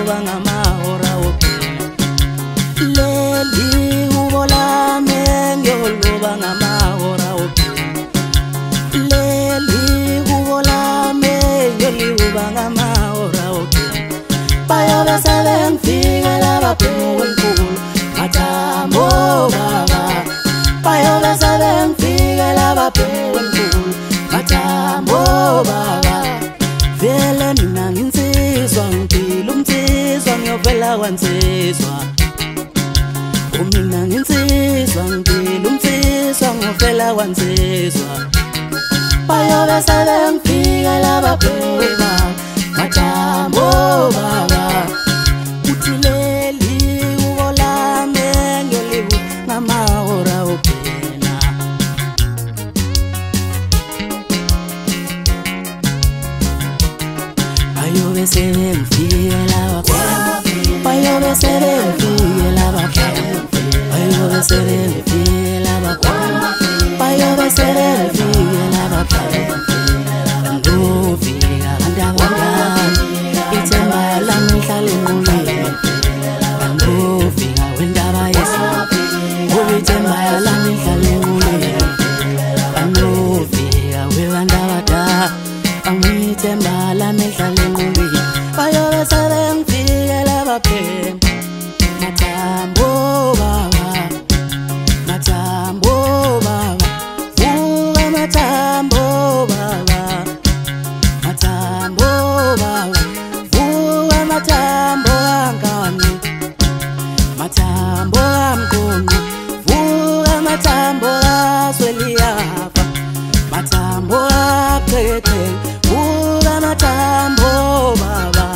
liyoba ngamahora wokuphela. Leli hubo lami ngiyoloba ngamahora wokuphela. Leli hubo lami ngiyoliyoba ngamahora wokuphela. Bayobe sebengifikela abaphula mathambo baba. Bayobe sebengifikela abaphula mathambo baba. Vele mina nginsizwa ngipila umnsizwa ngiyovela kwansizwa. Mina nginsizwa ngipila umnsizwa ngiyovela kwansizwa. Bayobe sebengifikela abaphula mathambo baba. Uthi leli hubo lami ngiyoliyoba ngamahora wokuphela. Bayobe sebengifikela abaphula. Bayobe sebengifikela abaphula. Bayobe sebengifikela abaphula. Bayobe sebengifikela abaphula. Andofika abantu abangani ithemba lami lihlale engqondweni. Andofika wendaba yesiphi ithemba lami lihlale engqondweni. Andofika webantu abadala angithemba lami lihlale engqondweni. Bayobe sebengifikela abaphela mathambo baba. Mathambo baba. Vuka mathambo baba. Mathambo baba. Vuka mathambo angani. Mathambo amgonqo. Vuka mathambo asweliyafa. Mathambo aphethe. Vuka mathambo baba.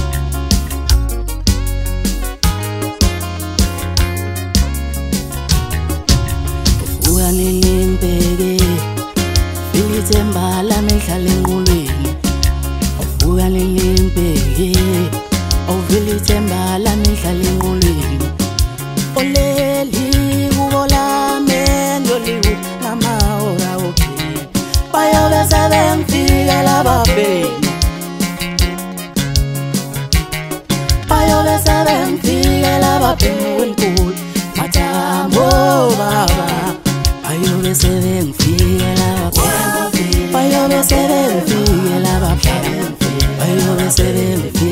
Vuka nilimpeke ithemba lami lihlale engqondweni. Vuka nilimpeke ovela ithemba lami lihlale engqondweni. Oleli hubo lami ngiyoliyoba ngamahora wokuphela. Bayobe sebengifikela abaphela. Bayobe sebengifikela abaphula mathambo baba. Bayobe sebengifikela abaphula. Bayobe sebengifikela abaphula. Bayobe sebengifikela